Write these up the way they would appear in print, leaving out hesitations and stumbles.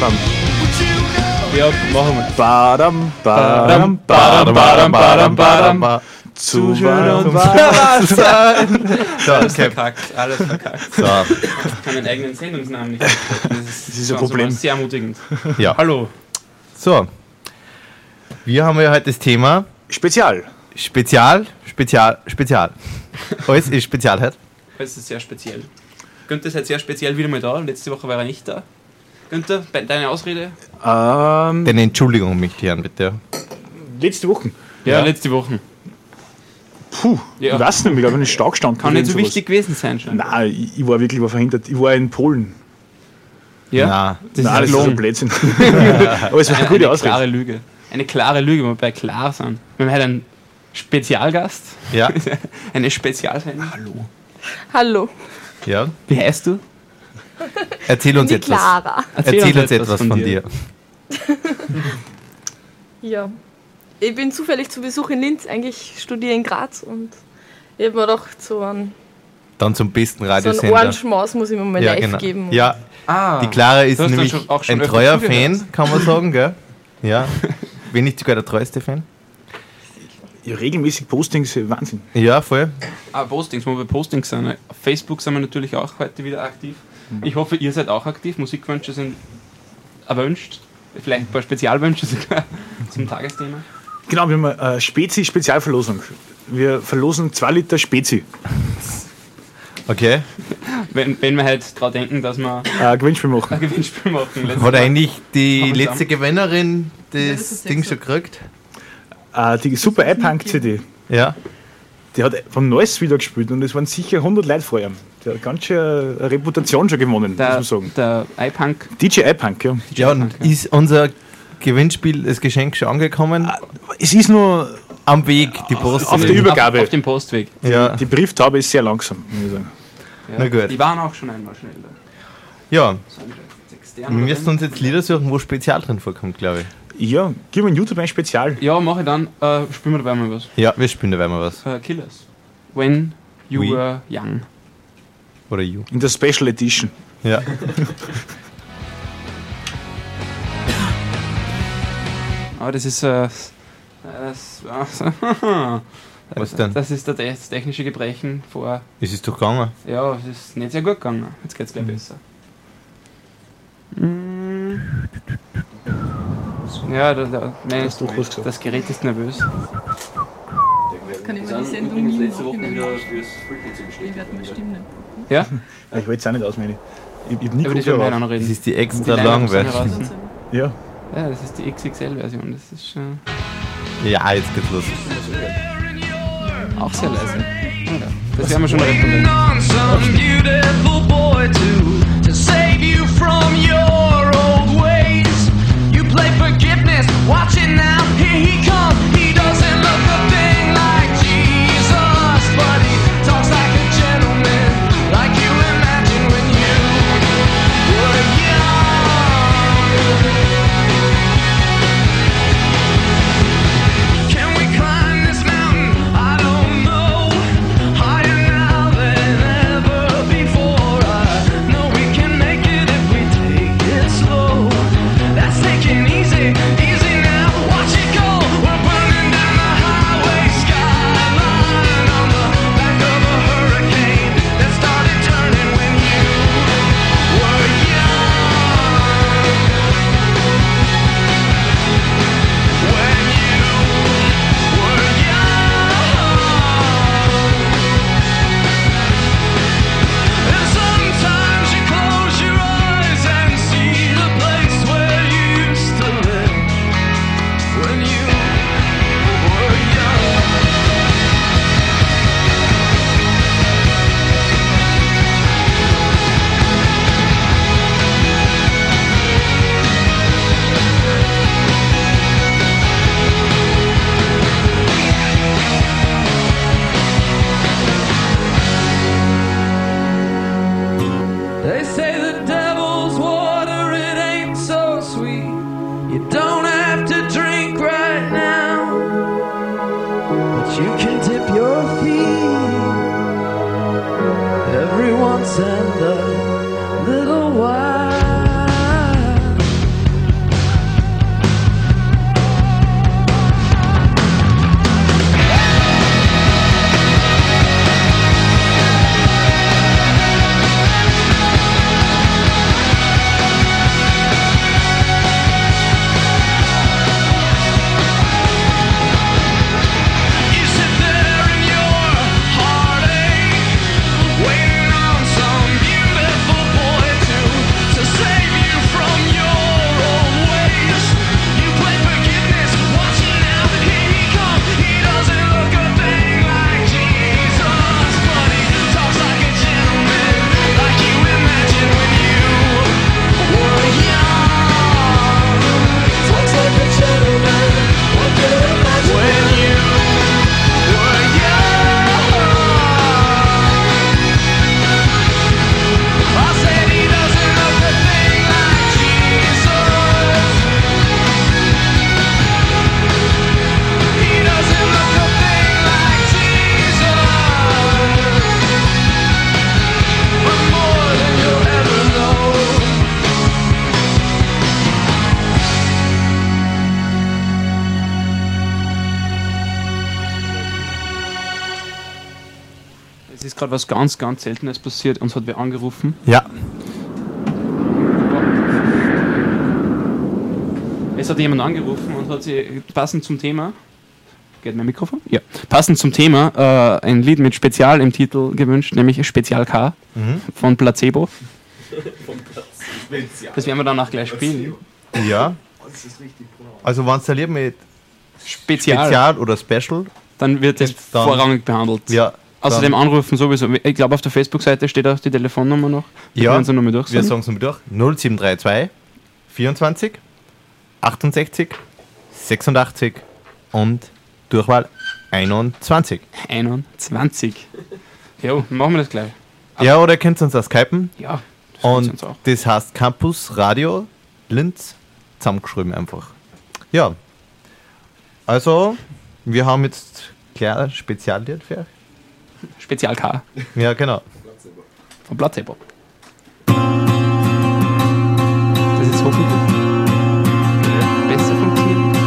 Badam. Ja, machen wir. Badam, badam, badam, badam, badam, badam. Zu schön und wahr sein. So, Alles okay. verkackt, alles verkackt. So, Ich kann meinen eigenen Sendungsnamen nicht aussprechen. Das ist ein Problem. Sehr ermutigend. ja. Hallo. So. Wir haben ja heute das Thema Spezial. Spezial. Alles ist Spezial heute. Das ist sehr speziell. Günther ist halt sehr speziell wieder mal da. Letzte Woche war er nicht da. Günther, deine Ausrede? Deine Entschuldigung möchte ich hören, bitte. Letzte Woche. Ja, Ja. letzte Woche. Puh, Ja. ich weiß nicht mehr, ich glaube, ich stark gestanden. Kann nicht so wichtig gewesen sein schon. Nein, ich war wirklich verhindert. Ich war in Polen. Ja? Na, Das Nein, das ist ist ein gelogen. Blödsinn. Aber es war eine Eine gute Ausrede. klare Lüge. Eine klare Lüge, wo wir bei klar sind. Wir haben heute einen Spezialgast. ja, Eine Spezialsendung. Hallo, ja. Wie heißt du? Erzähl uns die etwas. Clara. Erzähl uns etwas von dir. Ja, ich bin zufällig zu Besuch in Linz, eigentlich studiere in Graz und ich habe mir gedacht, Dann zum besten so einen Radiosender. Ohrenschmaus muss ich mir mal Ja, live genau. geben. Ja, Ah. die Clara ist Du hast dann nämlich schon- auch schon ein öfter treuer zugehört. Fan, kann man sagen, gell? Ja. Wenn nicht sogar der treueste Fan. Ja, regelmäßig Postings, Wahnsinn. Ja, voll. Postings, wo wir Postings sind. Auf Facebook sind wir natürlich auch heute wieder aktiv. Ich hoffe, ihr seid auch aktiv. Musikwünsche sind erwünscht. Vielleicht ein paar Spezialwünsche sogar zum Tagesthema. Genau, wir haben eine Spezi-Spezialverlosung. Wir verlosen 2 Liter Spezi. Okay. Wenn wir halt daran denken, dass wir Gewinnspiel machen. ein Gewinnspiel machen. Letztes Hat Mal. eigentlich die Haben wir letzte Gewinnerin das das ist Ding sechs. schon gekriegt? Die Super iPunk-CD, Ja. die hat vom Neues wieder gespielt und es waren sicher 100 Leute vor ihm. Der hat ganz schön eine Reputation schon gewonnen, muss man sagen. Der iPunk. DJ iPunk, ja. Ja, und ist unser Gewinnspiel, das Geschenk schon angekommen? Es ist nur, Am Weg, die Post. auf der Übergabe. Auf dem Postweg. Ja, die Brieftaube ist sehr langsam, muss ich sagen. Ja. Na gut. Die waren auch schon einmal schneller. ja. Extern Wir oder müssen uns jetzt Lieder suchen, wo Spezial drin vorkommt, glaube ich. Ja, gib mir in YouTube ein Spezial. Ja, mache ich dann. Spielen wir dabei mal was. Ja, wir spielen dabei mal was. Killers. When you Oui. were young. Oder you. In der Special Edition. Ja. Aber das ist. Was denn? Das ist das technische Gebrechen vor. Es ist doch gegangen. Ja, es ist nicht sehr gut gegangen. Jetzt geht's gleich besser. Ja, Hast du was gesagt? das Gerät ist nervös. Kann ich mir die Sendung nie machen? Ich werde mal stimmen. Ja? Ich will es auch nicht ausmachen. Ich hab nie Über die geguckt, werden wir auch aber- noch Das reden. ist die extra Die Line-Ups lang sind Version. heraus. Ja. Ja, das ist die XXL-Version. Das ist Ja, jetzt geht's los. auch sehr leise. Ja, das werden wir schon retten. on some beautiful boy to save you from your old ways. You play forgiveness, watch it now, here he comes. He doesn't look a thing like Jesus, but he talks like a gentleman, like you imagine when you were young. Can we climb this mountain? I don't know. Higher now than ever before. I know we can make it if we take it slow. That's taking easy, easy now. Watch it go. We're burning down the highway skyline on the back of a hurricane that started turning when you were young. When you were young. And sometimes you close your eyes and see the place where you used to live. When you were young. They say the devil's water, it ain't so sweet. You don't have to drink right now, but you can dip your feet every once and a little while. ist gerade was ganz, ganz Seltenes passiert. Uns hat wer angerufen. Ja. Es hat jemand angerufen und hat sie passend zum Thema. Geht mein Mikrofon? Ja. Passend zum Thema ein Lied mit Spezial im Titel gewünscht, nämlich Spezial K von Placebo. Das werden wir danach gleich spielen. Ja. Also wenn es ein Lied mit Spezial. Spezial oder Special, Dann wird es Dann- vorrangig behandelt. ja. Außerdem anrufen sowieso. Ich glaube, auf der Facebook-Seite steht auch die Telefonnummer noch. Wir Ja, können sie nochmal durch. wir sagen es nochmal durch. 0732 24 68 86 und Durchwahl 21. 21. Ja, machen wir das gleich. Ja, oder ihr könnt uns auch skypen. Ja, das freut Und uns auch. das heißt Campus Radio Linz, zusammengeschrieben einfach. Ja. Also, wir haben jetzt klar ein Speziallied für euch. Spezial K Ja, genau. von Placebo. Das ist hoffentlich besser funktioniert.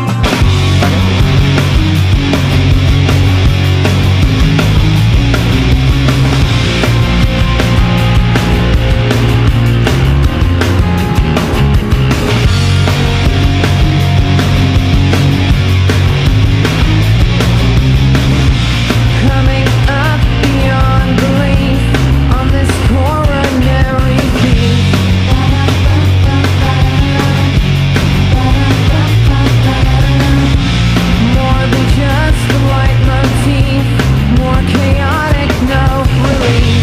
Coming up beyond belief on this coronary beat. More than just the leitmotif, more chaotic, no relief.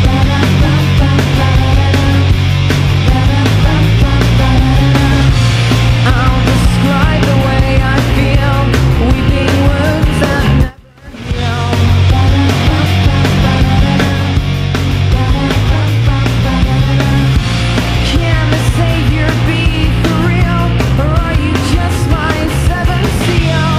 I'll describe the way I feel, weeping wounds that never heal. Can the savior be for real, or are you just my seventh seal?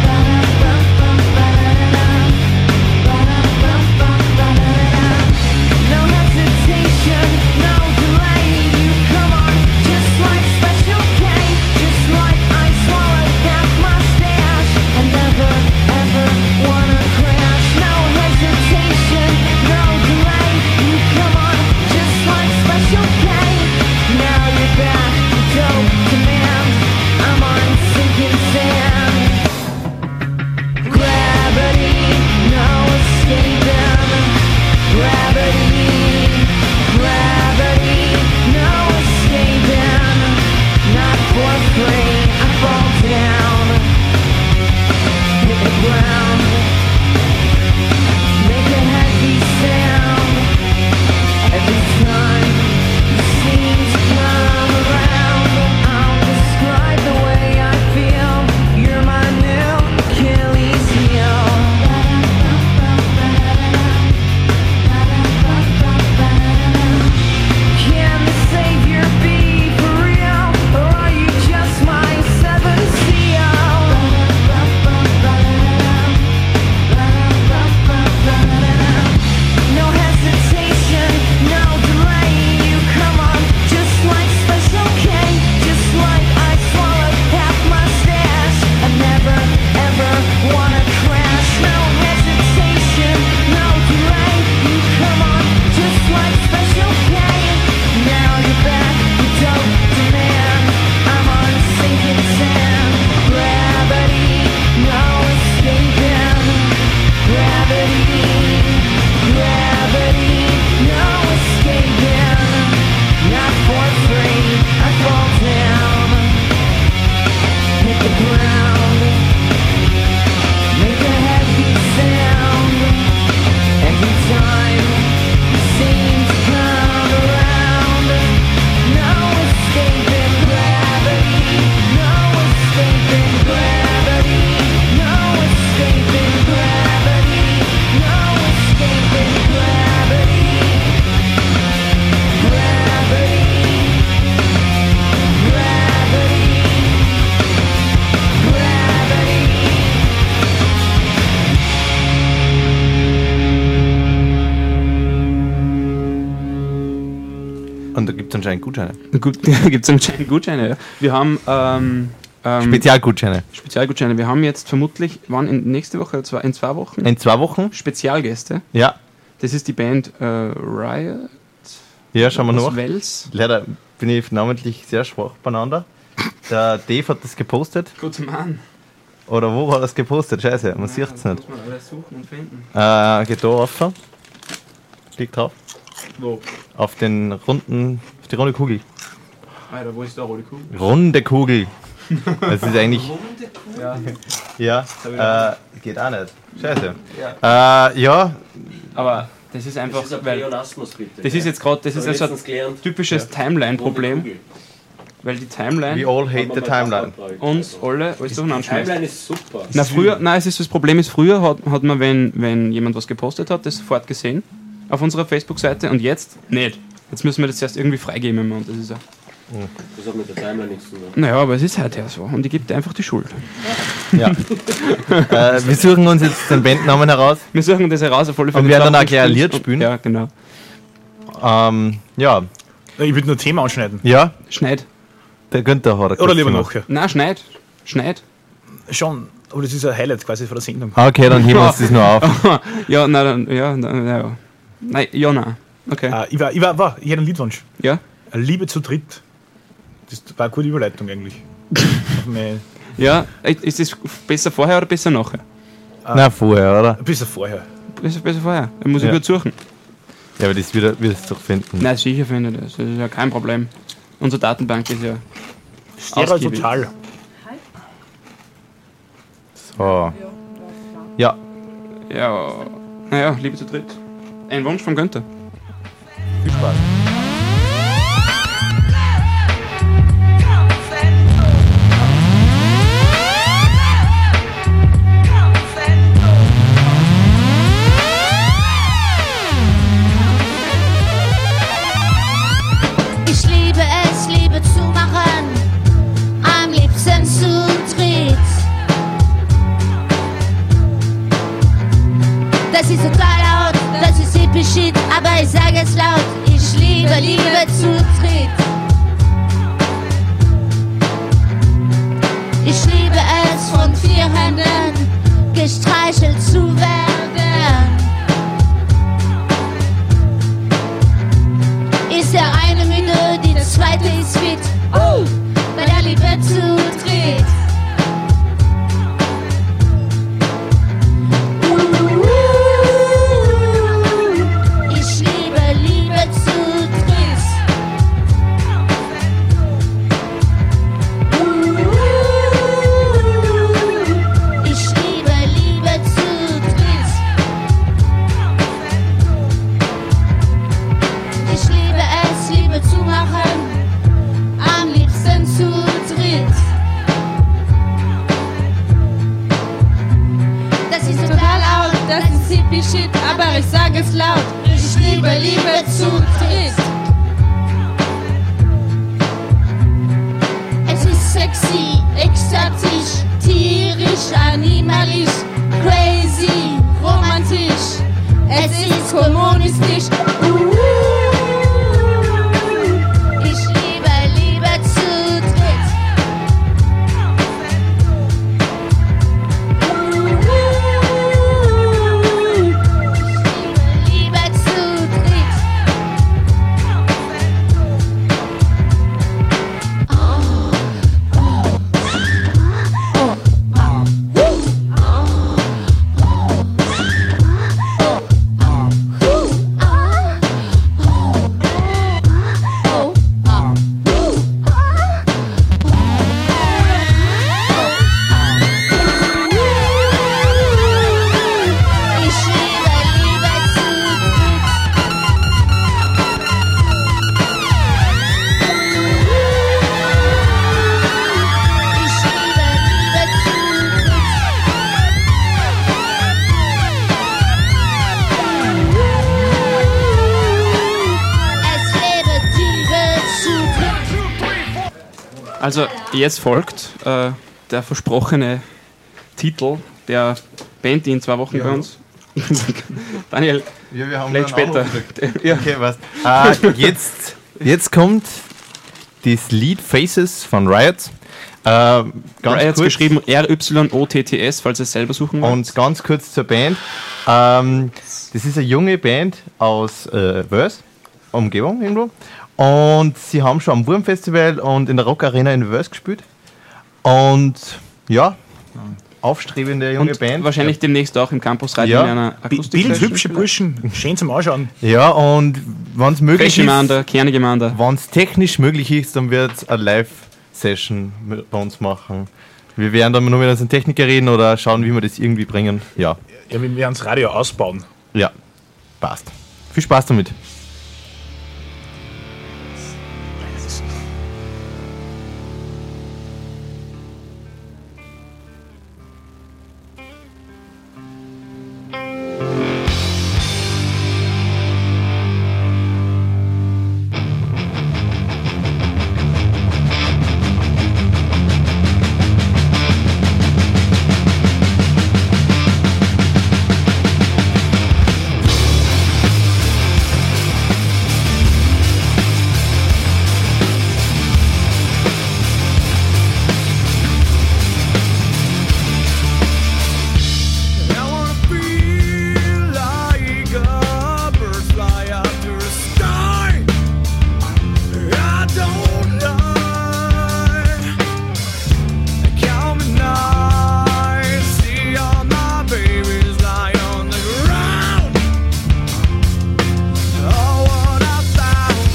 No hesitation, no delay. You come on, just like Special K, just like I swallowed half my stash. I never ever wanna crash. No hesitation, no delay. You come on, just like Special K. Now you're back, dope demand. I'm on sinking sand. Gravity, no escaping. Gravity, gravity, no escaping. Not for free, I fall down. Hit the ground. Make a heavy sound. Every time you seem to come around, I'll describe the way I feel. You're my new Achilles heel. Can the savior be for real, or are you just my seventh seal? No hesitation, no delay. You come on, just like Special K, just like I swallowed half my stash. I never ever wanna crash. No hesitation, no delay. You come on, just like Special K. Now you're back, you don't demand. I'm on sinking sand. Gravity, no escaping. Gravity, gravity, no escaping. Not for free, I fall down. Hit the ground. Make a heavy sound. Every time you seem to come around. No escaping gravity. No escaping gravity. No escaping gravity. No escaping gravity. Gravity. Gravity. Gravity. Und da gibt es anscheinend Gutscheine. Gut, gibt es anscheinend Gutscheine. Ja. Wir haben Spezialgutscheine. Spezialgutscheine. Wir haben jetzt vermutlich, wann nächste Woche, in 2 Wochen, In 2 Wochen? Spezialgäste. Ja. Das ist die Band Riot Ja, schauen wir aus nach. Wels. Leider bin ich namentlich sehr schwach beieinander. Der Dave hat das gepostet. Gut Mann. Oder wo hat er das gepostet? Scheiße, man sieht es nicht. Muss man alles suchen und finden. Geht da rauf. Klick drauf. Wo? Auf den runden, auf die runde Kugel. Alter, wo ist der rote Kugel? Runde Kugel. Das ist eigentlich. Ja. Ja, geht auch nicht. Scheiße. Ja, Aber das ist einfach, Das ist ein weil Pleonasmus, bitte. das ist jetzt gerade, das ist also letztens gelernt. ein typisches Timeline-Problem, weil die we Timeline all hate the timeline. uns alle alles durcheinander schmeißt. Timeline ist super. Na früher, nein, es ist das Problem ist, früher hat man, wenn jemand was gepostet hat, das sofort gesehen auf unserer Facebook-Seite und jetzt nicht. Jetzt müssen wir das erst irgendwie freigeben immer und das ist ja. Das hat mit der Timeline nichts zu tun. Naja, aber es ist halt ja so und ich gebe dir einfach die Schuld. Ja. Wir suchen uns jetzt den Bandnamen heraus. Wir suchen das heraus auf alle Fälle. Und werden dann auch Und gleich ein Lied und- spielen? Ja, genau. Ja, Ich würde nur Thema anschneiden. ja, Schneid. der Günther hat er Oder lieber gemacht. nachher. Nein, schneid. Schneid. Schon, aber das ist ein Highlight quasi von der Sendung. Okay, dann heben wir uns das nur auf. Ja, nein, ja, ja. Nein, ja, nein. Okay. Ich hätte einen Liedwunsch. Ja? Liebe zu dritt. Das war eine gute Überleitung eigentlich. Auf meine- Ja, ist es besser vorher oder besser nachher? Na, vorher, oder? ein bisschen vorher. Besser vorher. Ich muss Ja. gut suchen. Ja, aber das wirst du doch finden. Nein, sicher finde ich das. Das ist ja kein Problem. Unsere Datenbank ist ja Stereo ausgiebig. total. So. Ja, Ja, naja, Liebe zu dritt. Ein Wunsch von Günther. viel Spaß. Ich liebe es, Liebe zu machen, am liebsten zu dritt. Das ist total laut, das ist hippie shit, aber ich sage es laut, ich liebe Liebe zu dritt. Ich liebe es, von 4 Händen gestreichelt zu werden. Ist der eine müde, die zweite ist fit. Bei der Liebe zu dritt. Ich liebe Liebe zu dritt. Ich liebe Liebe zu dritt. Ich liebe es, Liebe zu machen, am liebsten zu dritt. Das ist total laut, das ist hippie shit, aber ich sage es laut. Ich liebe Liebe zu dritt. Es ist sexy, ekstatisch, tierisch, animalisch, crazy, romantisch. Es ist kommunistisch. Ich liebe Liebe zu dritt. Ich liebe Liebe zu dritt. Ich liebe Liebe zu dritt. Ich liebe Liebe zu dritt. Es lebe Liebe zu dritt. Also, jetzt folgt der versprochene Titel der Band, die in 2 Wochen bei uns. Daniel, Ja, wir haben vielleicht später. Ja. Okay, was? Jetzt kommt das Lied Faces von Riot. Ganz Riots kurz, geschrieben RYOTTS, falls ihr es selber suchen wollt. und ganz kurz zur Band. Das ist eine junge Band aus Wels, Umgebung irgendwo. Und sie haben schon am Wurmfestival und in der Rock Arena in Wels gespielt. Und ja, aufstrebende junge Und Band. wahrscheinlich demnächst auch im Campusradio Ja. in einer Akustik. Bildhübsche Burschen, schön zum Anschauen. Ja, und wenn es möglich Frische ist, Mander, kernige Mander. wenn es technisch möglich ist, dann wird es eine Live-Session bei uns machen. Wir werden dann nur mit unseren Techniker reden oder schauen, wie wir das irgendwie bringen. Ja, Ja, wir werden das Radio ausbauen. ja, passt. Viel Spaß damit. I wanna feel like a bird fly out to the sky. I don't lie. Count the nights, see all my babies lie on the ground. Oh, what I found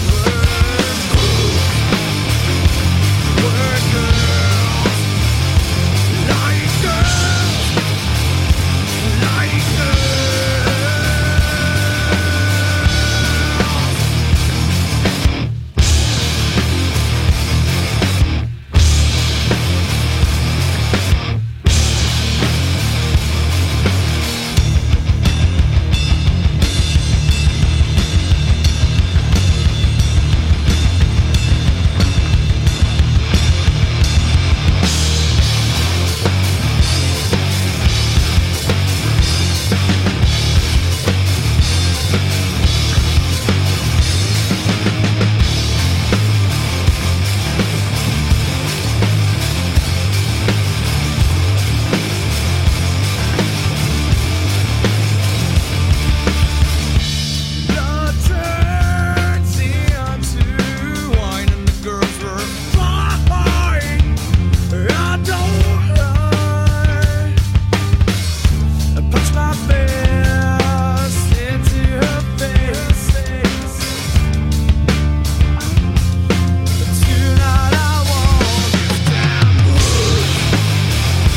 were girls, like girls. Like blood turns into wine and the girls were fine. I don't lie. I punch my fist into her face. But tonight I want this damn wood.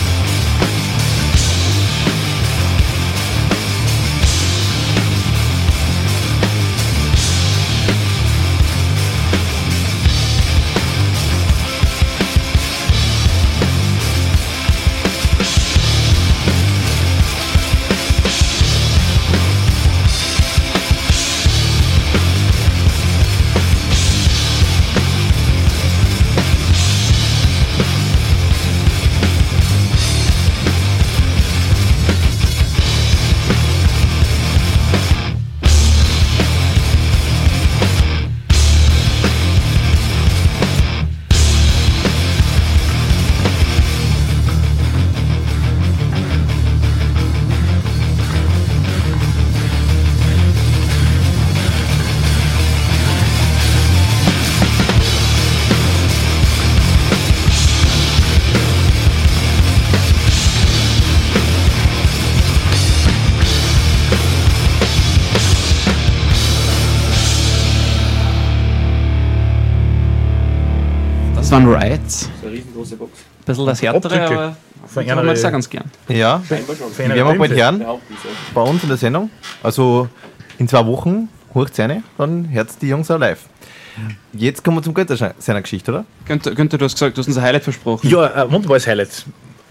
Das waren Riots. So eine riesengroße Box. Ein bisschen das Härtere, Abdrücke. aber Von das haben wir einer- auch ganz gern. Ja, Scheinbar schon. Für die eine werden wir bald Filmfest. hören Behaupten so. bei uns in der Sendung. Also in 2 Wochen, hört eine, dann hört die Jungs auch live. Jetzt kommen wir zum Günther seiner Geschichte, oder? Günther, du hast gesagt, du hast uns ein Highlight versprochen. Ja, ein wunderbares Highlight.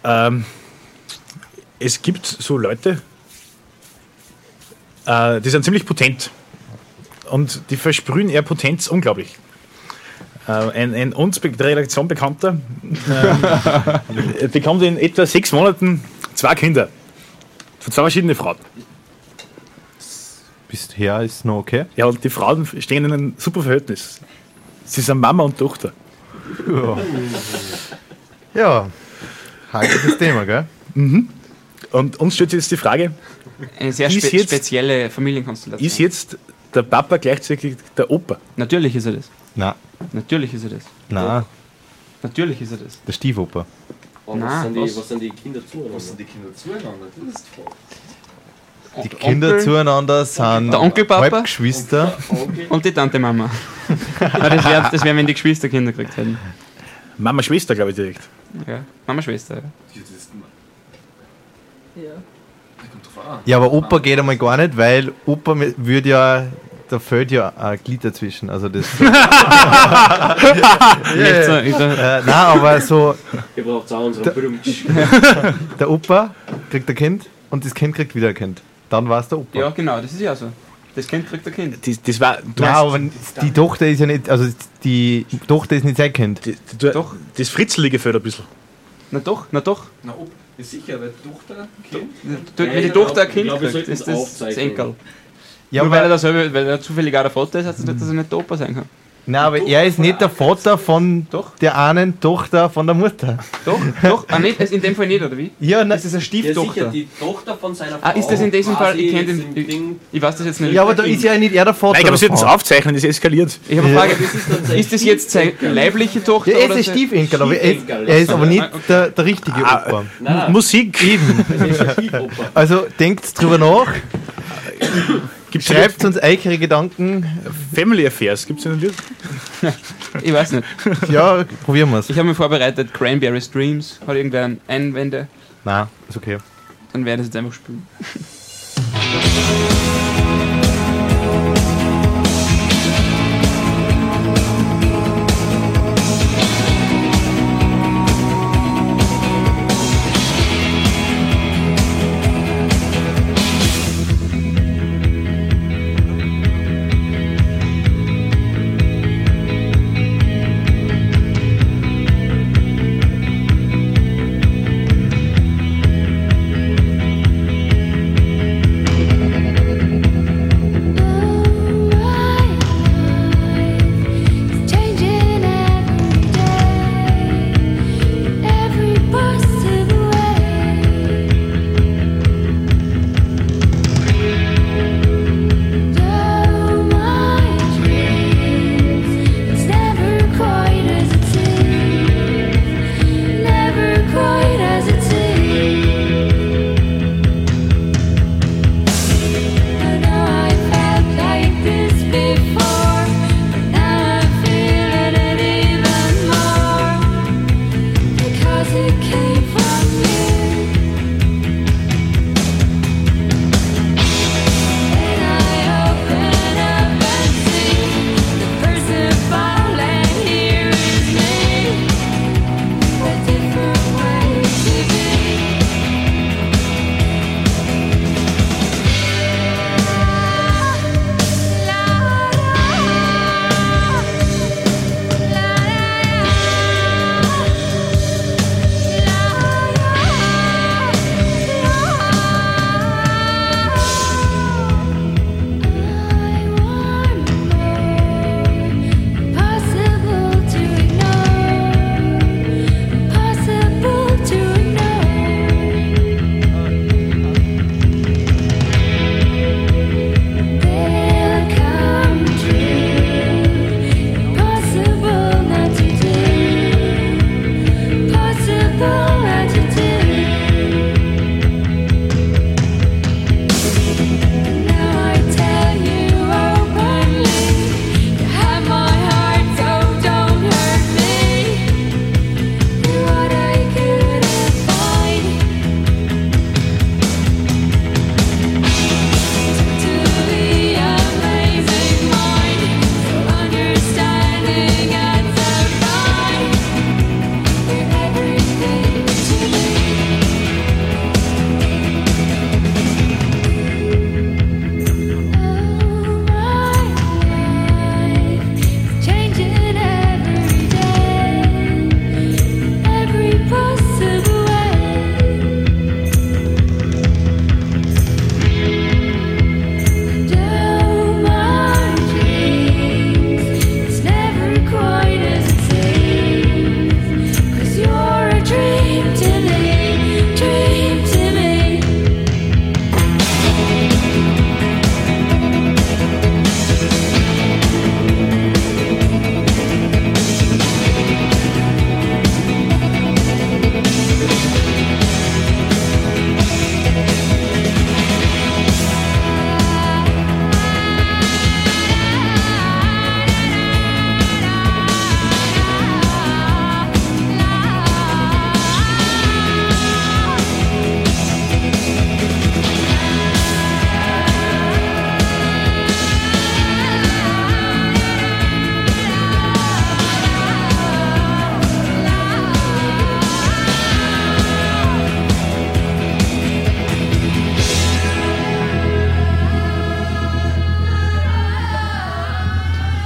Es gibt so Leute, die sind ziemlich potent. Und die versprühen eher Potenz unglaublich. Ein uns der Redaktion Bekannter bekommt in etwa 6 Monaten 2 Kinder. Von 2 verschiedenen Frauen. Bisher ist noch okay. Ja, und die Frauen stehen in einem super Verhältnis. Sie sind Mama und Tochter. Ja, heikles Thema, gell? Und uns stellt sich jetzt die Frage, Eine sehr Ist jetzt- spezielle Familienkonstellation. ist jetzt der Papa gleichzeitig der Opa? Natürlich ist er das. Nein, Natürlich ist er das. nein, Natürlich ist er das. der Stiefoper. Aber Nein, was sind die Kinder zueinander? Was sind die Kinder zueinander? Das ist die Frage. Die Kinder zueinander sind Der Onkelpapa? Halbgeschwister. Okay. Und die Tante Mama. Nein, das wär, wenn die Geschwister Kinder gekriegt hätten. Mama, Schwester, glaube ich, direkt. Ja. Mama, Schwester. Ja. Das ist, Ja. das kommt drauf an. Ja, aber Opa geht einmal gar nicht, weil Opa würde ja, da fällt ja ein Glied dazwischen. Also das. Nicht so, ich sag, Nein, aber so, Ihr braucht auch unseren Brümtsch. der Opa kriegt ein Kind und das Kind kriegt wieder ein Kind. Dann war es der Opa. ja, genau, das ist ja so. Das Kind kriegt ein Kind. Das war. Du Nein, hast, aber die Tochter ist ja nicht, also die Tochter ist nicht sein Kind. doch. Das Fritzelige fehlt ein bisschen. Na doch, na doch. Na, ob, ist sicher, weil Tochter, Kind. Wenn die Tochter ein Ich Kind glaub, wir kriegt, sollten ist es das das aufzeichnen. Enkel. Ja, Nur weil er, aber, dasselbe, weil er zufällig auch der Vater ist, heißt das nicht, dass er nicht der Opa sein kann. nein, aber er ist nicht der Vater von Doch. der einen Tochter von der Mutter. Doch, doch. Ah, nicht, in dem Fall nicht, oder wie? Ja, nein, Das ist eine Ja, sicher, Stieftochter. die Tochter von seiner Frau. Ah, ist das in diesem Fall? Ich quasi kenne jetzt den. im Ding. Ich weiß das jetzt nicht. ja, aber da ist ja nicht er der Vater. Nein, ich glaube, sie davon. sollten es aufzeichnen, das eskaliert. Ich habe eine Frage. Das ist dann sein Ist das jetzt seine leibliche Tochter? Ja, er ist oder ein sein- Stiefenkel, aber Stiefenkel, er ist aber nicht okay. der richtige Opa. Nein, Musik. Eben. das ist ein Stiefoper. Also denkt drüber nach, Gibt's schreibt uns eure Gedanken. Family Affairs, gibt es in den Lied? Ich weiß nicht. Ja, probieren wir es. Ich habe mir vorbereitet, Cranberry Streams. Hat irgendwer Einwände? Nein, ist okay. Dann werde ich es jetzt einfach spielen.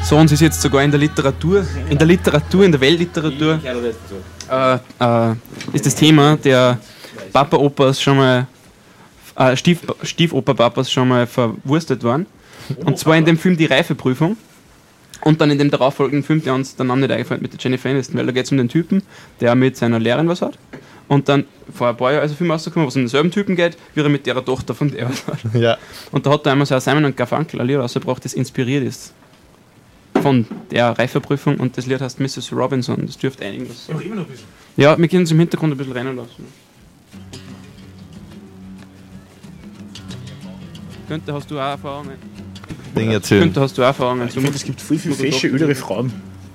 So, und sie ist jetzt sogar in der Literatur, in der Weltliteratur, Ich kann nicht dazu. ist das Thema der Papa-Opas schon mal, Stiefoper-Papas schon mal verwurstet worden. Und zwar in dem Film Die Reifeprüfung. Und dann in dem darauffolgenden Film, der uns der Name nicht eingefallen mit der Jennifer Aniston, weil da geht es um den Typen, der mit seiner Lehrerin was hat. Und dann vor ein paar Jahren ist ein Film rausgekommen, wo es um denselben Typen geht, wie er mit der Tochter von der was hat. Ja. Und da hat er einmal so ein Simon und Garfunkel ein Lied rausgebracht, das inspiriert ist von der Reifeprüfung, und das Lied heißt Mrs. Robinson. Das dürfte einigen was sagen. Immer noch ein bisschen. Ja, wir können uns im Hintergrund ein bisschen rennen lassen. Könnte hast du auch Erfahrungen. Ding erzählen. Könnte hast du auch Erfahrungen. Ich finde, es gibt viel fesche, ödere Frauen.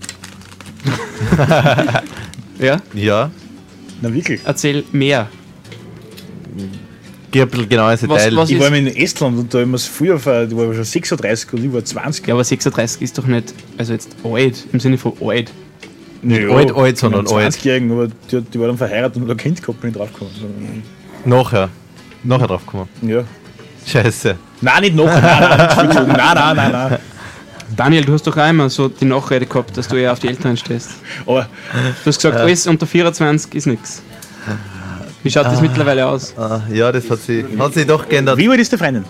Ja, Ja. Na wirklich. erzähl mehr. Geh ein bisschen genauer ins Detail. was Ich war ist, mal in Estland und da haben wir es früher gefeiert. Ich war schon 36 und ich war 20. ja, aber 36 ist doch nicht, also jetzt alt, im Sinne von alt. Nicht alt, sondern alt. 20-Jährigen, aber die war dann verheiratet und hat ein Kind gehabt, bin ich draufgekommen. Nachher drauf kommen. Ja. Scheiße. Nein, nicht noch. Nein. Daniel, du hast doch auch immer so die Nachrede gehabt, dass du eher auf die Älteren stehst. Aber Du hast gesagt, alles unter 24 ist nichts. Wie schaut das mittlerweile aus? Ja, das hat sich doch geändert. wie alt ist der Freundin?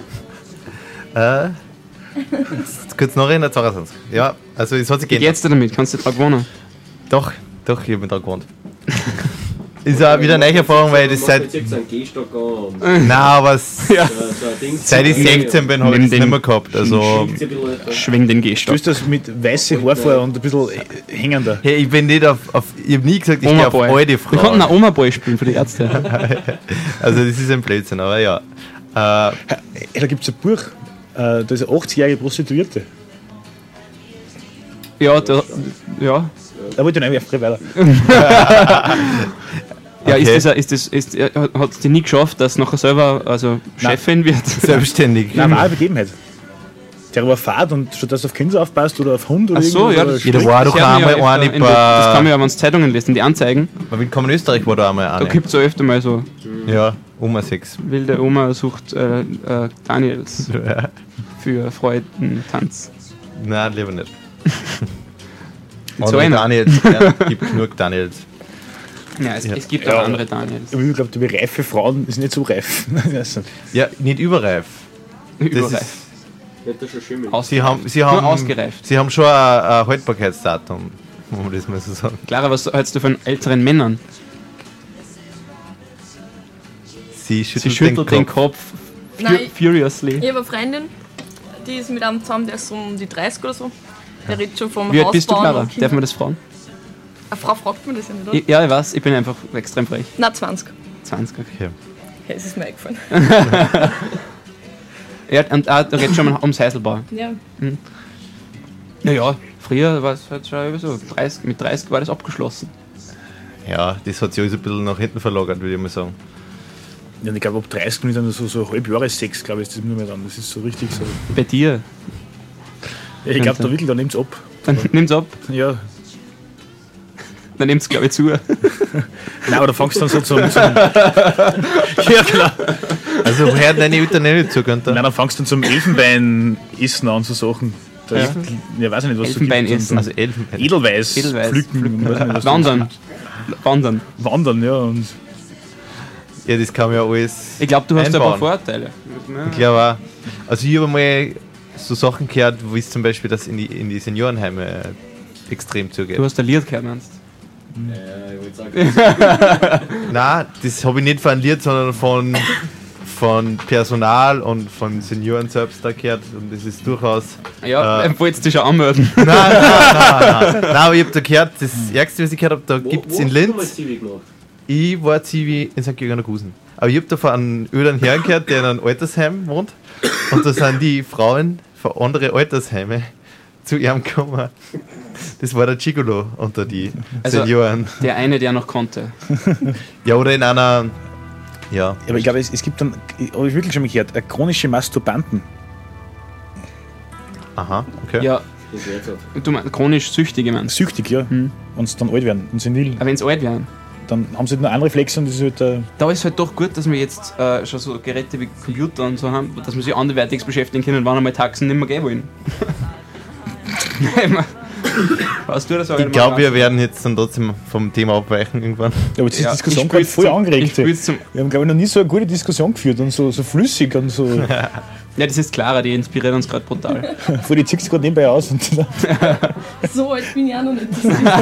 Kurz nachreden, 22. Ja, also es hat sich Wie geändert. geht's dir damit? Kannst du dran wohnen? Doch, ich habe mich da gewohnt. Ist auch wieder eine neue Erfahrung, weil das seit. Jetzt einen Gehstock an und Nein, aber so ein Ding. seit ich 16 bin, habe ich das nicht mehr gehabt. Also, Schwing den Du Gehstock. hast das mit weiße Haarfarbe und ein bisschen hängender. hey, ich bin nicht auf ich habe nie gesagt, ich gehe auf alte Wir konnten Frauen. auch Oma-Boy spielen für die Ärzte. Also das ist ein Blödsinn, aber ja. Da gibt es ein Buch, da ist eine 80-jährige Prostituierte. Ja, Da wollte ich noch einfach weiter. Ja, Okay. hat es die nie geschafft, dass nachher selber Chefin wird? Selbstständig. Nein, wahre Begebenheit. Der war Fahrt und statt dass du auf Kinder aufpasst oder auf Hund oder Ach so, irgendwas, ja, oder das- Ja, da Strick. war doch Das hört man einmal ja eine öfter das kann man bei. ja, wenn es Zeitungen lesen, die Anzeigen. Willkommen in Österreich war da einmal Da eine. gibt es so öfter mal so, Ja, Oma 6. wilde Oma sucht Daniels für Freudentanz. Nein, lieber nicht. So Andere einer. Daniels. Ja, gibt genug Daniels. Ja, es gibt Ja. auch andere Daniels. Aber ich glaube, die reife Frauen ist nicht so reif. Also, Ja, nicht überreif. Das Überreif. ist, Wird das schon schimmel. sie haben ausgereift. Sie haben schon ein Haltbarkeitsdatum, muss man das mal so sagen. Clara, was hältst du von älteren Männern? Sie Sie schüttelt, schüttelt den Kopf Nein, furiously. ich habe eine Freundin, die ist mit einem zusammen, der ist so um die 30 oder so. Der redet schon vom Wie alt bist du, Hausbauen Clara? und Darf Kindern. man das fragen? Eine Frau fragt mir das ja nicht, oder? Ja, ich weiß, ich bin einfach extrem frech. Nein, 20. 20, okay. Okay. Okay, es ist mir eingefallen. Ja, und auch, da geht es schon mal ums Heiselbau. Ja. Ja, früher war es halt schon so, 30, mit 30 war das abgeschlossen. Ja, das hat sich alles ein bisschen nach hinten verlagert, würde ich mal sagen. ja, und ich glaube, ab 30 Minuten so Halbjahressex, glaube ich, ist das nur mehr dann. Das ist so richtig so. Bei dir, Ja, ich glaube, da wirklich, da nimmt es ab. dann nimm's ab, Ja. dann nimm's glaube ich zu. Nein, aber da fangst du dann so zum ja, klar. Also hört deine Eltern nicht zu, könnte. Nein, dann fangst du dann zum Elfenbein-Essen an, so Sachen. Da Ja. ist, ja, weiß ich nicht, was Elfenbein so gibt. essen. Also Elfenbein. Edelweiß, Edelweiß pflücken, und weiß nicht, was Wandern. Wandern. Wandern, ja. Und Ja, das kann man ja alles. Ich glaube, du hast ein paar einbauen. Vorteile. Ich glaube auch. Also ich habe mal so Sachen gehört, wie es zum Beispiel das in die Seniorenheime extrem zugeht. Du hast ein Lied gehört, meinst Ja, ich wollte sagen, Nein, das habe ich nicht von einem Lied, sondern von Personal und von Senioren selbst da gehört. Und das ist durchaus. du? Ja, wolltest du dich schon anmelden. Nein, aber ich habe da gehört, das Ärgste, was ich gehört habe, da gibt es in Linz. Ich war Zivi in St. Georgen-Gusen. Aber ich habe da von einem öderen Herrn gehört, der in einem Altersheim wohnt. Und da sind die Frauen von anderen Altersheime zu ihm gekommen. Das war der Gigolo unter die Also- Senioren. Der eine, der noch konnte. Ja, oder in einer. Ja. aber ich glaube, es gibt dann, habe ich wirklich schon mal gehört, chronische Masturbanten. Aha, okay. Ja, du meinst chronisch Süchtige, meinst Süchtig, ja. Wenn sie dann alt werden und senil, Aber wenn sie alt werden. dann haben sie halt nur einen Reflex und das ist halt. Da ist halt doch gut, dass wir jetzt schon so Geräte wie Computer und so haben, dass wir sich anderweitig beschäftigen können, wann einmal Taxen nicht mehr gehen wollen. Was du das auch Ich glaube, wir werden jetzt dann trotzdem vom Thema abweichen irgendwann. Ja, aber die Ja, Diskussion ich gerade spiel's voll zum- angeregt. ich spiel's zum- Wir haben, glaube ich, noch nie so eine gute Diskussion geführt und so flüssig und so. Ja, das ist Clara, die inspiriert uns gerade brutal. Vor die zieht gerade nebenbei aus. Und So alt bin ich auch noch nicht.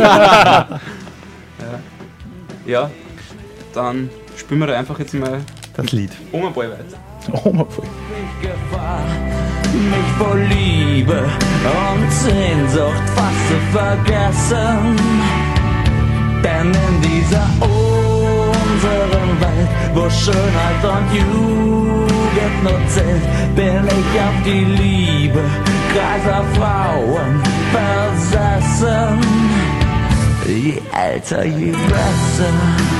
Ja, dann spielen wir da einfach jetzt mal Das Lied. Oma Boy weiter. oh, mal voll. Gefahr, mich vor Liebe und Sehnsucht fast zu vergessen. Denn in dieser unseren Welt, wo Schönheit und Jugend nur zählt, bin ich auf die Liebe kreiser Frauen versessen. Je älter, je besser.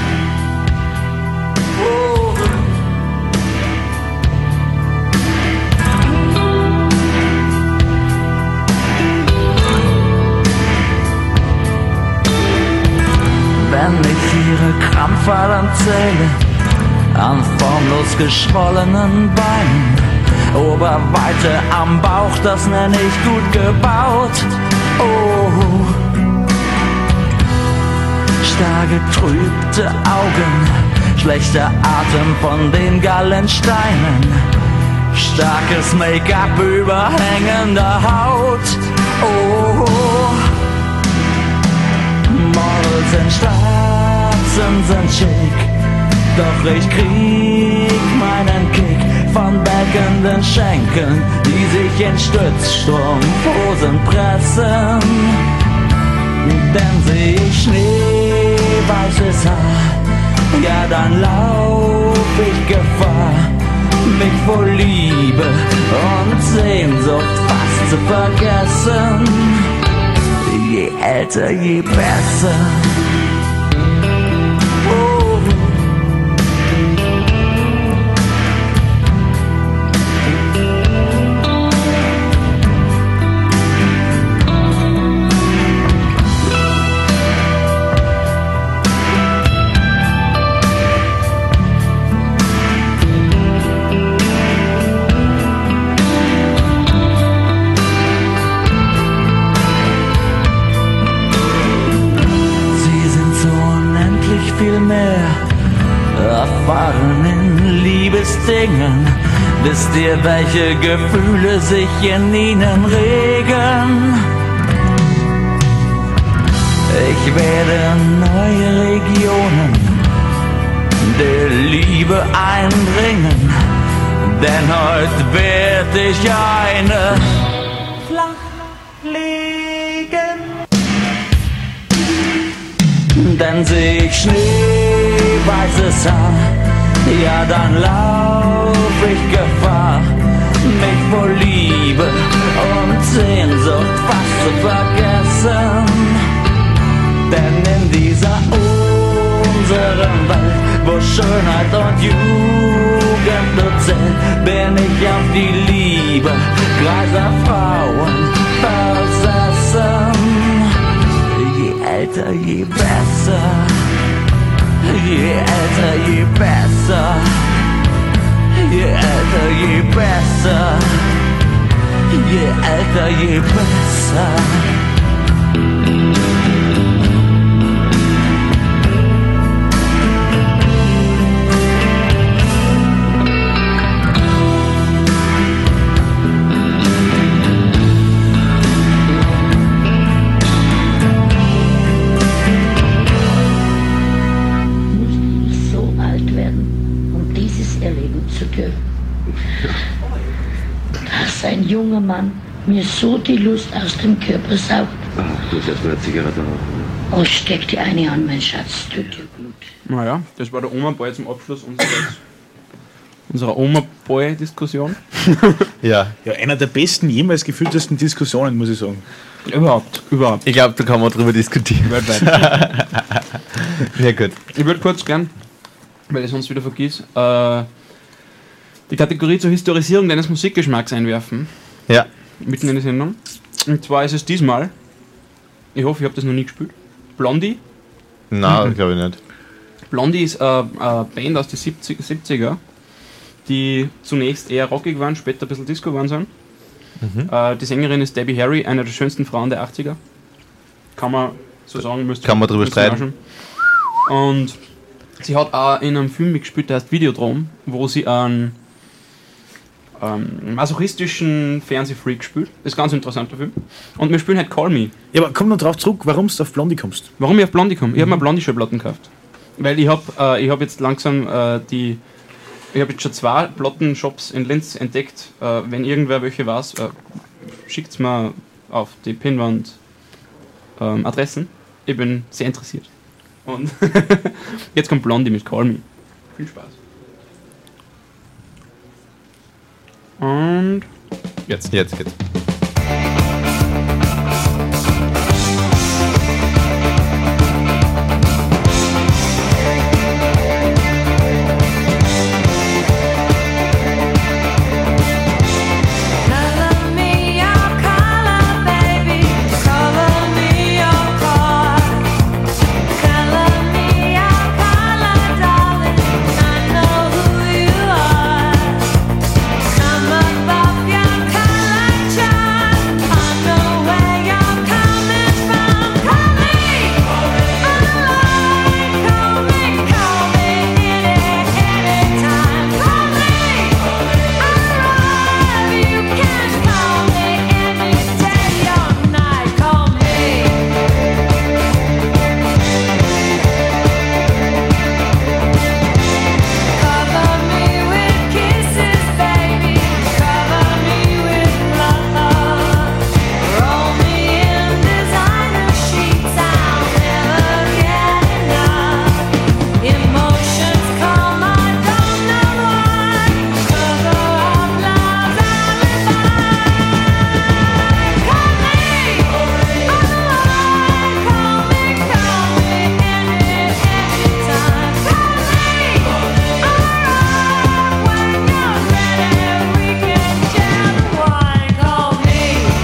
Oh. Wenn ich ihre Krampfadern zähle, an formlos geschwollenen Beinen, Oberweite am Bauch, das nenn ich gut gebaut. Oh, starr getrübte Augen, schlechter Atem von den Gallensteinen, starkes Make-up überhängender Haut. Oh, Models in Straßen sind schick, doch ich krieg meinen Kick von beckenden Schenkeln, die sich in Stützstrumpfhosen pressen. Denn seh ich schneeweißes Haar, ja dann lauf ich Gefahr, mich vor Liebe und Sehnsucht fast zu vergessen. Je älter, je besser. Oh. Viel mehr erfahren in Liebesdingen. Wisst ihr, welche Gefühle sich in ihnen regen? Ich werde neue Regionen der Liebe eindringen, denn heute werd ich eine flach legen. Denn seh ich schneeweißes Haar, ja dann lauf ich Gefahr, mich vor Liebe und Sehnsucht fast zu vergessen. Denn in dieser unseren Welt, wo Schönheit und Jugend nur zählt, bin ich auf die Liebe greiser Frauen versessen. Je älter, je besser. Je älter, je besser. Je älter, je besser. Je älter, je besser. Dass ein junger Mann mir so die Lust aus dem Körper saugt. Ich muss erstmal eine Zigarette rauchen. Oh, steck dir eine an, mein Schatz, tut dir gut. Naja, das war der Oma-Boy zum Abschluss unserer Oma-Boy-Diskussion. Ja. Ja, einer der besten, jemals geführtesten Diskussionen, muss ich sagen. Überhaupt. Ich glaube, da kann man drüber diskutieren. Weltweit. Ja, gut. Ich würde kurz gern, weil ich sonst wieder vergiss, die Kategorie zur Historisierung deines Musikgeschmacks einwerfen. Ja. Mitten in der Sendung. Und zwar ist es diesmal, ich hoffe, ich habe das noch nie gespielt, Blondie. Nein, glaube ich nicht. Blondie ist eine Band aus den 70er, die zunächst eher rockig waren, später ein bisschen Disco waren sind. Die Sängerin ist Debbie Harry, eine der schönsten Frauen der 80er. Kann man so sagen, Kann man drüber streiten. Und sie hat auch in einem Film mitgespielt, der heißt Videodrom, wo sie einen masochistischen Fernsehfreak spielt. Das ist ein ganz interessanter Film. Und wir spielen halt Call Me. Ja, aber komm noch drauf zurück, warum du auf Blondie kommst. Warum ich auf Blondie komme? Ich habe mir Blondie-Schallplatten gekauft. Weil ich hab jetzt langsam ich habe jetzt schon 2 Plattenshops in Linz entdeckt. Wenn irgendwer welche weiß, schickt es mir auf die Pinwand Adressen. Ich bin sehr interessiert. Und jetzt kommt Blondie mit Call Me. Viel Spaß. Und Jetzt. Color me your color, baby. Color me your car. Color me your color, darling. I know who you are. Come above your color chart. I know where you're coming from. Call me, alright. Call me anytime. Call me, alright. You can call me any day or night. Call me. Cover me with kisses, baby. Cover me with love. Roll me in designer sheets. I'll never get enough. Emotions come, I don't know why. Cover up love's alibi. Call me, alright. Call me anytime. Call me, alright. When you're ready, we can jam wine. Call me.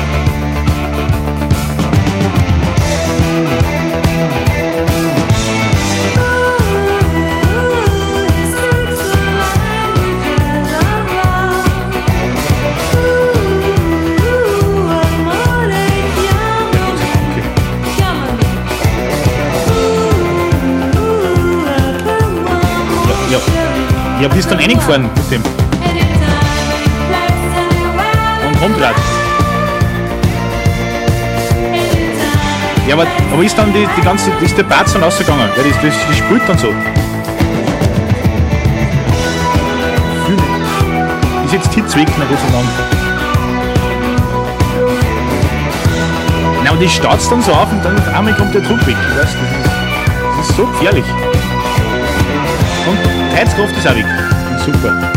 Ja, bist dann reingefahren mit dem. Und Hundrad. Ja, aber ist dann die ganze Debatte dann rausgegangen? Ja, die spielt dann so. Ist jetzt Hits weg, na Gott sei Dank. Na, und die start's dann so auf und dann auf einmal kommt der Druck weg. Weißt, das ist so gefährlich. Und die Heizkraft ist auch weg. Super.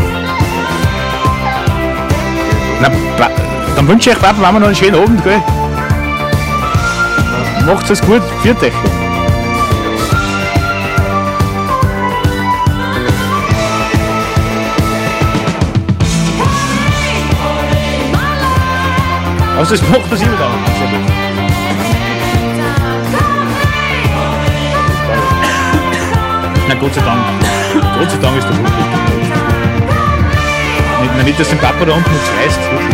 Na, dann wünsche ich euch, Papa, Mama, noch einen schönen Abend, gell? Macht's es gut, viert euch. Also das macht man immer dann. Sehr gut. Na Gott sei Dank. Gott sei Dank ist der Druck weg. Nicht, dass den Papa da unten nichts reißt. Wirklich.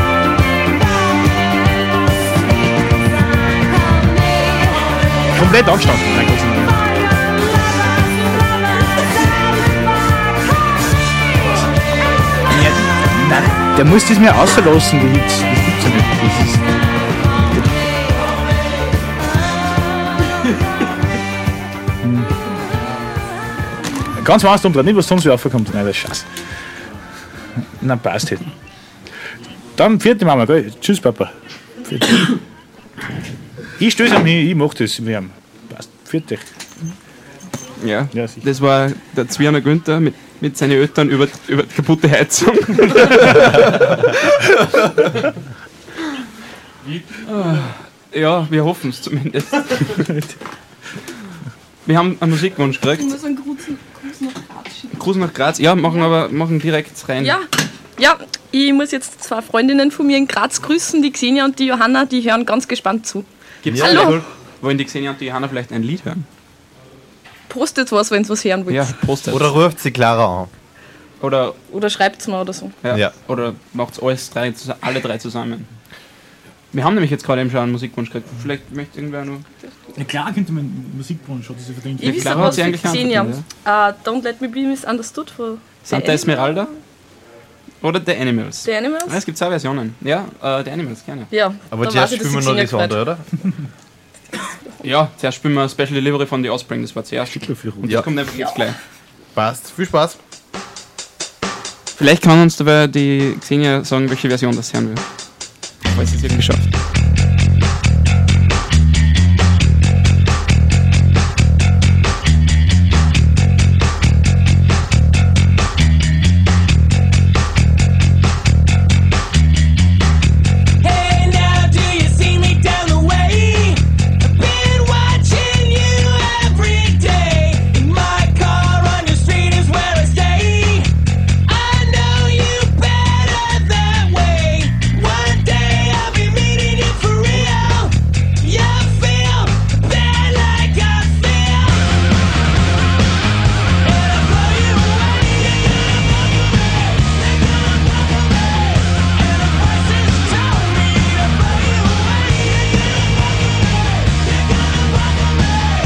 Komplett anstanden. Nein, Gott sei Dank. Ja, nein, der muss das mehr auslassen, die Hits. Das gibt's ja nicht. Das ist ganz was umdrehen, nicht was sonst wieder aufkommt. Nein, das ist Scheiß. Na, passt halt. Dann vierte Mama, gell? Tschüss, Papa. Vierte. Ich stöße an mich, ich mach das. Wir haben. Passt. Vierte. Ja, Ja, sicher. das war der Zwirner Günther mit seinen Eltern über die kaputte Heizung. Ja, wir hoffen es zumindest. Wir haben einen Musikwunsch gekriegt. Ich muss einen Gruß nach Graz schicken. Gruß nach Graz. Ja, machen direkt rein. Ja, ich muss jetzt 2 Freundinnen von mir in Graz grüßen, die Xenia und die Johanna, die hören ganz gespannt zu. Gibt's Hallo. Hallo. Wollen die Xenia und die Johanna vielleicht ein Lied hören? Postet was, wenn ihr was hören wollt. Ja, postet. Oder ruft sie Clara an. Oder Oder schreibt es mir oder so. Ja. Ja. Oder macht alle drei zusammen. Wir haben nämlich jetzt gerade eben schon einen Musikwunsch gekriegt. Vielleicht möchte irgendwer noch... Ja klar könnte man Musikbranche schon, das ist verdient. Ich weiß Clara aber, hat was sie wir eigentlich gesehen haben. angeboten, Don't Let Me Be Misunderstood von Santa Esmeralda oder The Animals? The Animals? Ah, es gibt zwei Versionen. Ja, The Animals, gerne. Ja, Aber da zuerst weiß ich, dass spielen wir ich noch die gesehen Sonde, habe. oder? Ja, zuerst spielen wir Special Delivery von The Offspring, das war zuerst. Und Ja. das kommt einfach jetzt gleich. Passt. Viel Spaß. Vielleicht kann uns dabei die Xenia sagen, welche Version das sein will. Falls sie es irgendwie schafft. Hey, now do you see me down the way? I've been watching you every day. In my car on your street is where I stay. I know you better that way. One day I'll be meeting you for real. You feel bad like I feel. And I'll blow you away. They're gonna blow away. And the voices tell me to blow you away. They're gonna blow away.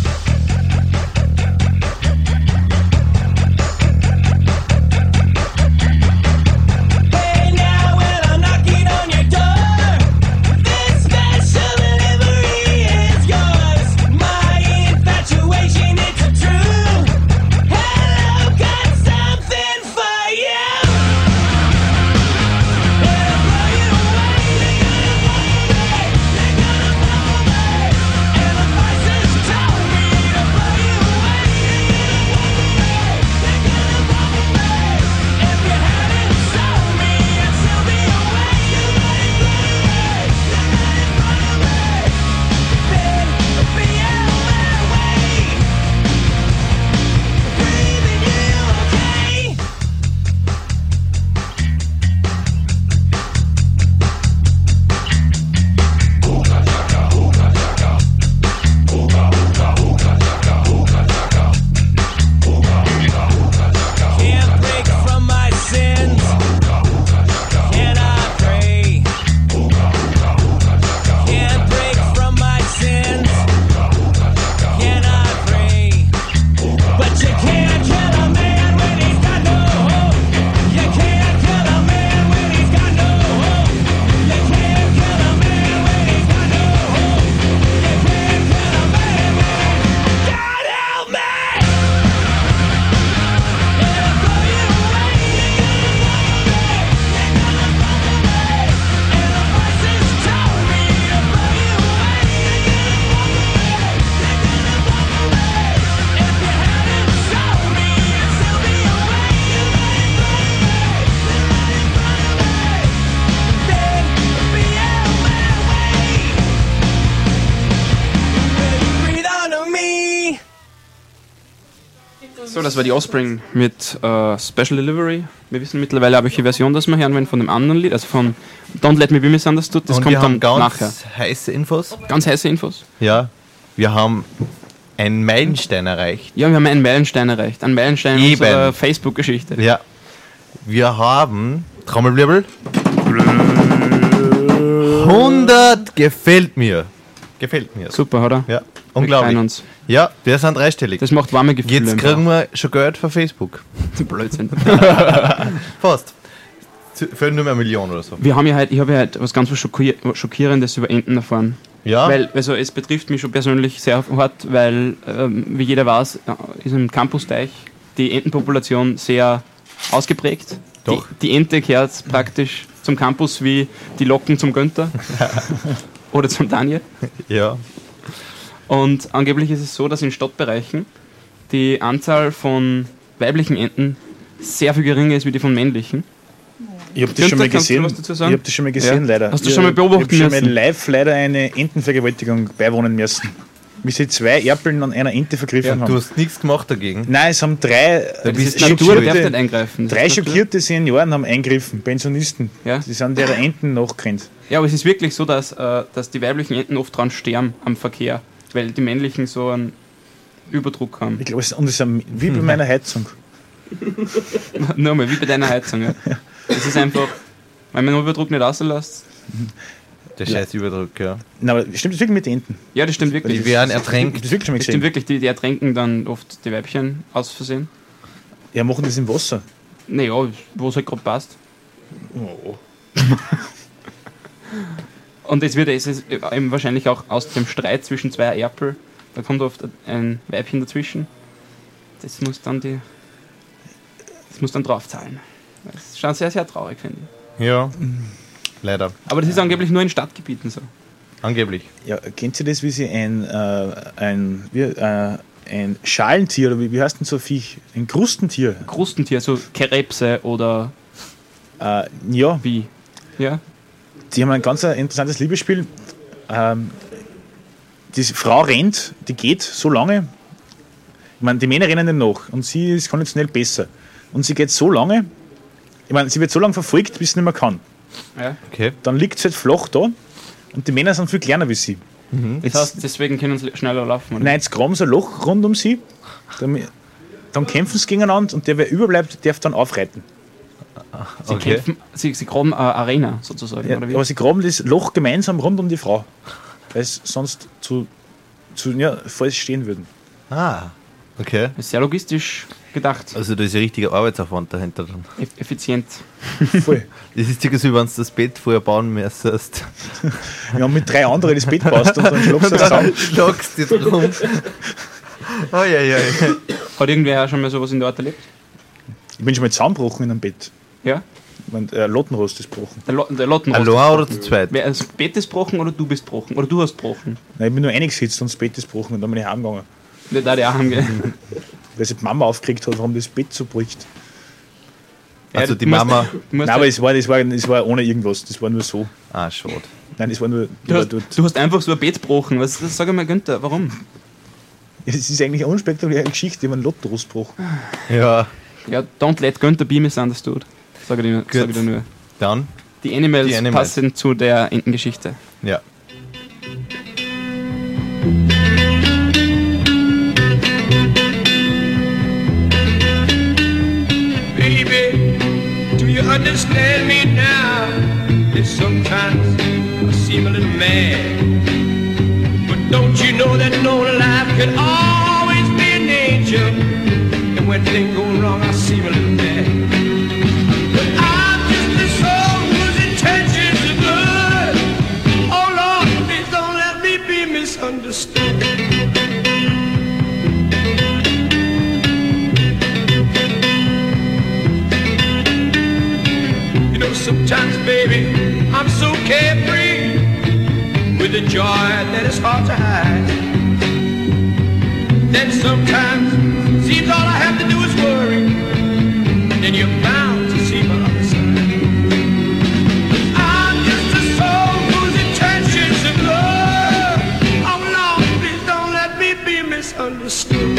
Hey, now when I'm knocking on your door, this special delivery is yours. My infatuation, it's true. Hello, got something for you. It'll blow you away. They're gonna blow away. And the voices tell me to blow you away. They're gonna blow away. If you hadn't shown me, I'd still be away. You let it blow away. Then be out my way. Breathing you okay? Can't break from my sins. Can I pray? Can't break from my sins. Can I pray? But you can't kill a man when he's got no hope. You can't kill a man when he's got no hope. You can't kill a man when he's got no hope. You can't kill a man when God help me! It'll blow you away. They're gonna blow away. And the voices tell me to blow you away. They're gonna blow away. If you hadn't shown me, I'd still be away. You let it blow away. Then be out my way. Breathe onto me. So, das war die Offspring mit Special Delivery. Wir wissen mittlerweile, welche Version das wir hören werden von dem anderen Lied, also von Don't Let Me Be Misunderstood. Das Und kommt wir haben dann ganz nachher. heiße Infos. Ganz heiße Infos. Ja, wir haben einen Meilenstein erreicht. Ja, wir haben einen Meilenstein erreicht. Einen Meilenstein Eben. unserer Facebook-Geschichte. Ja, wir haben, Trommelwirbel, 100 gefällt mir. Gefällt mir. Super, oder? Ja, Wir freuen unglaublich. uns. Ja, wir sind dreistellig. Das macht warme Gefühle. Jetzt kriegen wir schon Geld von Facebook. Blödsinn. Fast. Fehlen nur mehr eine Million oder so. Ich habe ja heute was ganz Schockierendes über Enten erfahren. Ja, Weil, also es betrifft mich schon persönlich sehr hart, weil, wie jeder weiß, ist im Campusteich die Entenpopulation sehr ausgeprägt. Doch. Die Ente gehört praktisch zum Campus wie die Locken zum Günther oder zum Daniel. ja. Und angeblich ist es so, dass in Stadtbereichen die Anzahl von weiblichen Enten sehr viel geringer ist wie die von männlichen. Ich habe das schon mal Kannst du gesehen. was dazu sagen? Ich habe das schon mal gesehen, Ja. leider. Hast du schon mal beobachten Ich habe schon mal müssen? live leider eine Entenvergewaltigung beiwohnen müssen. Wie sie 2 Erpeln an einer Ente vergriffen Du haben. hast nichts gemacht dagegen. Nein, es haben 3, Da Das bist ist Natur, du Schockierte- darfst nicht eingreifen. Das 3 ist Natur. schockierte Senioren haben eingegriffen, Pensionisten. Ja. Die sind ihrer Enten nachgerannt. Ja, aber es ist wirklich so, dass die weiblichen Enten oft dran sterben am Verkehr, weil die männlichen so einen Überdruck haben. Ich glaube, und es ist wie bei meiner Heizung. Nur mal, wie bei deiner Heizung. Ja. Das ist einfach, weil man den Überdruck nicht rauslässt. Der scheiß Überdruck, ja. Na, aber stimmt das wirklich mit den Enten? Ja, das stimmt wirklich. Die werden ertränkt. Das wirklich schon mal Das stimmt gesehen. wirklich, die ertränken dann oft die Weibchen aus Versehen. Ja, machen das im Wasser. Naja, wo es halt gerade passt. Oh. Und es ist eben wahrscheinlich auch aus dem Streit zwischen zwei Erpel, da kommt oft ein Weibchen dazwischen. Das muss dann draufzahlen. Das ist schon sehr, sehr traurig, finde ich. Ja, leider. Aber das ist angeblich nur in Stadtgebieten so. Angeblich. Ja, kennt ihr das, wie sie ein Schalentier, oder wie heißt denn so ein Viech? Ein Krustentier? Krustentier, so Krebse oder Ja, wie? Ja? die haben ein ganz interessantes Liebesspiel. Die Frau rennt, die geht so lange, ich meine, die Männer rennen nicht nach und sie ist konditionell besser. Und sie geht so lange, ich meine, sie wird so lange verfolgt, bis sie nicht mehr kann. Ja. Okay. Dann liegt sie halt flach da und die Männer sind viel kleiner wie sie. Das heißt, deswegen können sie schneller laufen. Oder? 90 Gramm so ein Loch rund um sie, dann kämpfen sie gegeneinander und der, wer überbleibt, darf dann aufreiten. Sie Okay. kämpfen, sie graben eine Arena sozusagen, Ja, oder wie? aber sie graben das Loch gemeinsam rund um die Frau, weil sie sonst falsch stehen würden. Ah, okay. Das ist sehr logistisch gedacht, Also da ist ja richtiger Arbeitsaufwand dahinter dann. effizient. Voll. Das ist circa so, wenn du das Bett vorher bauen müsstest. Wir haben mit 3 anderen das Bett passt und dann schlagst du das zusammen. Schlagst dich drum. Oh ja, ja, ja. Hat irgendwer schon mal sowas in der Art erlebt? Ich bin schon mal zusammengebrochen in einem Bett. Ja? Ich mein, Lottenrost ist gebrochen. Der Lottenrost. Allein oder zu zweit? Wer das Bett ist gebrochen oder du bist gebrochen? Oder du hast gebrochen? Nein, ich bin nur eingesetzt und das Bett ist gebrochen und dann bin ich heimgegangen. Nicht da die Arme gehen. Weil sich die Mama aufgeregt hat, warum das Bett so bricht. Also die Mama. Nein, aber es war ohne irgendwas, das war nur so. Ah, schade. Nein, das war nur. Du hast einfach so ein Bett gebrochen. Sag einmal, Günther, warum? Es ist eigentlich eine unspektakuläre Geschichte, über einen Lottenrost gebrochen. Ja, Ja, don't let Günther be misunderstood. Sag ich dir nur. dann. Die Animals, Die Animals. passen zu der Entengeschichte. Ja. Baby, do you understand me now? That sometimes I seem a little mad. But don't you know that no life can always be an angel? And when things go wrong, I seem a little mad. But I'm just a soul whose intentions are good. Oh Lord, please don't let me be misunderstood. You know, sometimes, baby, I'm so carefree with a joy that is hard to hide. Then sometimes, seems all I have to do is worry. Then you're bound to see my other side. I'm just a soul whose intentions are good. Oh Lord, please don't let me be misunderstood.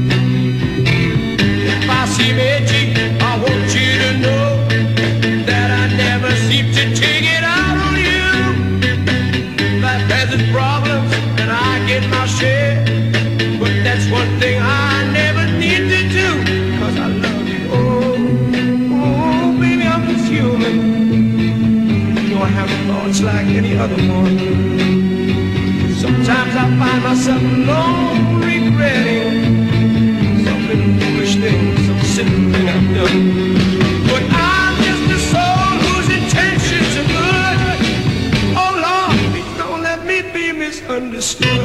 If I seem edgy, I want you to know that I never seem to take it out on you. Life has its problems and I get my share. But that's one thing I never need to do, 'cause I love you. Oh, baby, I'm just human. You know I have thoughts like any other one. Sometimes I find myself alone, regretting some little foolish thing, some silly thing I've done. But I'm just a soul whose intentions are good. Oh Lord, please don't let me be misunderstood.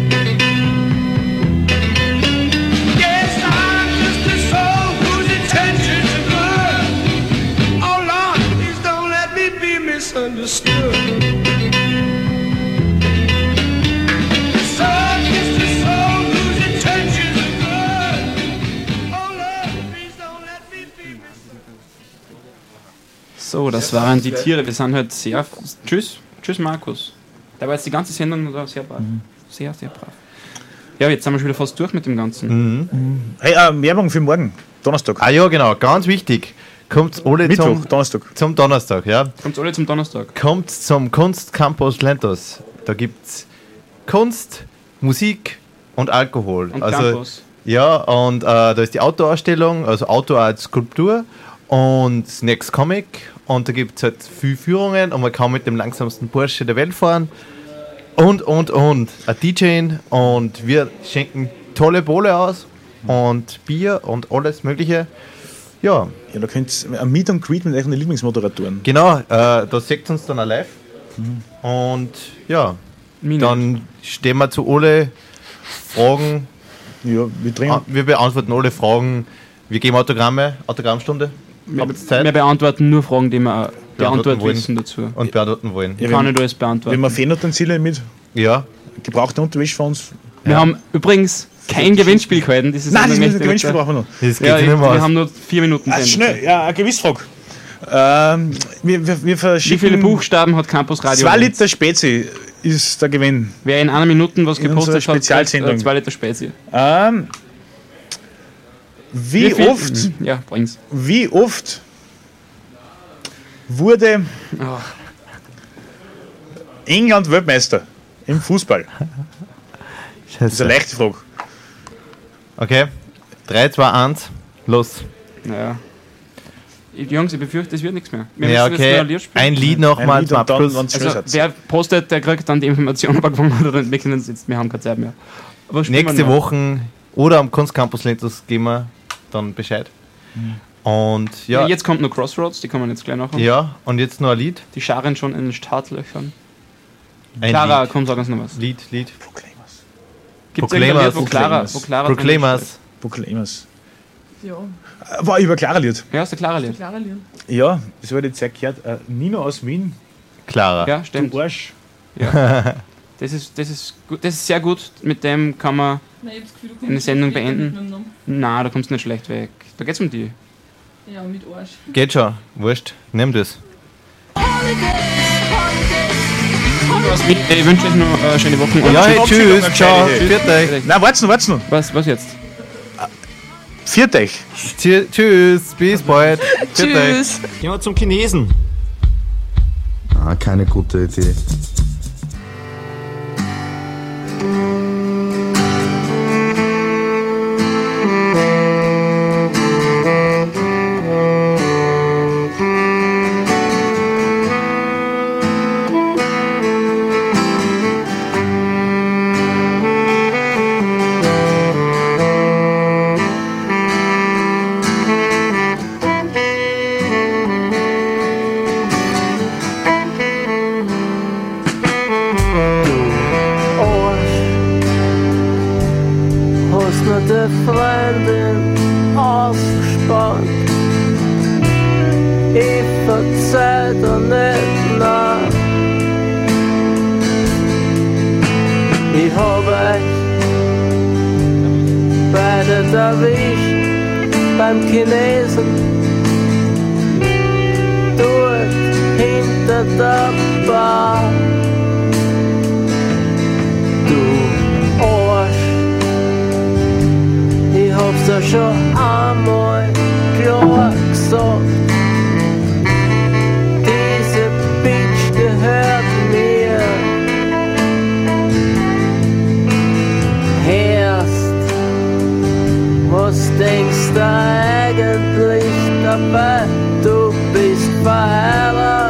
Yes, I'm just a soul whose intentions are good. Oh Lord, please don't let me be misunderstood. So I'm just a soul whose intentions are good. Oh Lord, please don't let me be misunderstood. So, das waren die Tiere. Wir sind halt sehr. Tschüss, Markus. Der war jetzt die ganze Sendung sehr brav. Sehr, sehr brav. Ja, jetzt sind wir schon wieder fast durch mit dem Ganzen. Hey, Werbung für morgen, Donnerstag. Ah ja, genau, ganz wichtig. Kommt alle Mittwoch, Donnerstag. zum Donnerstag, ja. Kommt alle zum Donnerstag. Kommt zum Kunstcampus Lentos. Da gibt's Kunst, Musik und Alkohol. Und also, Campus. ja, und da ist die Autoausstellung, also Auto als Skulptur und Next Comic und da gibt es halt viele Führungen und man kann mit dem langsamsten Porsche der Welt fahren und. Ein DJ und wir schenken tolle Bowle aus und Bier und alles Mögliche. Ja, Ja, da könnt ihr ein Meet and Greet mit euren Lieblingsmoderatoren. genau, da seht ihr uns dann auch live. Und ja, dann stehen wir zu alle Fragen. Ja, wir drehen. Wir beantworten alle Fragen. Wir geben Autogrammstunde. Habt ihr Zeit? Wir beantworten nur Fragen, die wir die Beantworten Antwort wollen. wissen dazu. Und beantworten wollen. Ich kann nicht alles Wir haben beantworten. Feenutensilien mit, Ja, gebrauchte Unterwäsche von uns. Wir haben übrigens kein Gewinnspiel gehalten. Dieses Nein, das Sendung ist möchte ein ich Gewinnspiel bitte- brauchen wir noch. das geht Ja, nicht mehr wir aus. haben nur 4 Minuten Ah, Sendung. schnell, ja, eine Gewissfrage. Wir verschicken Wie viele Buchstaben hat Campus Radio? 2 Liter Spezi ist der Gewinn. Wer in einer Minute was In gepostet unserer hat, Spezialsendung. 2 Liter Spezi. Wie viel? oft Ja, bring's. wurde Oh. England Weltmeister im Fußball? Das ist Scheiße. eine leichte Frage. Okay, 3, 2, 1, los. Naja. Jungs, ich befürchte, es wird nichts mehr. Wir Ja, müssen jetzt noch okay, Lied spielen. ein Lied nochmal Ein Lied zum und dann, Abschluss. wenn's schnell Also, seid. wer postet, der kriegt dann die Information, ob er gewonnen hat oder nicht. Wir können jetzt, wir haben keine Zeit mehr. Aber spielen Nächste wir noch. Woche oder am Kunstcampus Lentus geben wir dann Bescheid. Und Ja, ja, jetzt kommt noch Crossroads, die kann man jetzt gleich nachher. ja, und jetzt noch ein Lied. Die scharen schon in den Startlöchern. Ein Clara, Lied. komm, sag uns noch was. Lied. Proclaimers. Gibt es irgendein Lied, Proclaimers. wo Clara Proclaimers. Proclaimers. Ja, War über Clara Lied. Ja, ist der Clara-Lied. klare Lied. Ja, das habe ich jetzt gehört. Nino aus Wien, Clara. Ja, stimmt. du Arsch. Das ist gut. Das ist sehr gut. Mit dem kann man. Nein, ich hab das Gefühl, du Eine kommst Sendung nicht weg beenden? mit meinem Namen. Na, da kommst du nicht schlecht weg. Da geht's um die. Ja, mit Arsch. Geht schon, wurscht, nimm das. Ich wünsche euch noch eine schöne Woche. Ja, hey, Verabschiedung, tschüss, ciao, Tschüss. viert euch. Nein, wart's noch. Was jetzt? Viert euch. Tschüss, bis bald. Viert euch. Tschüss. Gehen wir zum Chinesen. Ah, keine gute Idee. Hast mir die Freundin ausgespannt. Ich verzeih dir nicht nach. Ich hab euch beide erwischt beim Chinesen. Dort hinter der Bar. Du Arsch. Ich hab's ja schon einmal klar gesagt. Diese Bitch gehört mir. Hörst, was denkst du eigentlich dabei? Du bist verheiratet.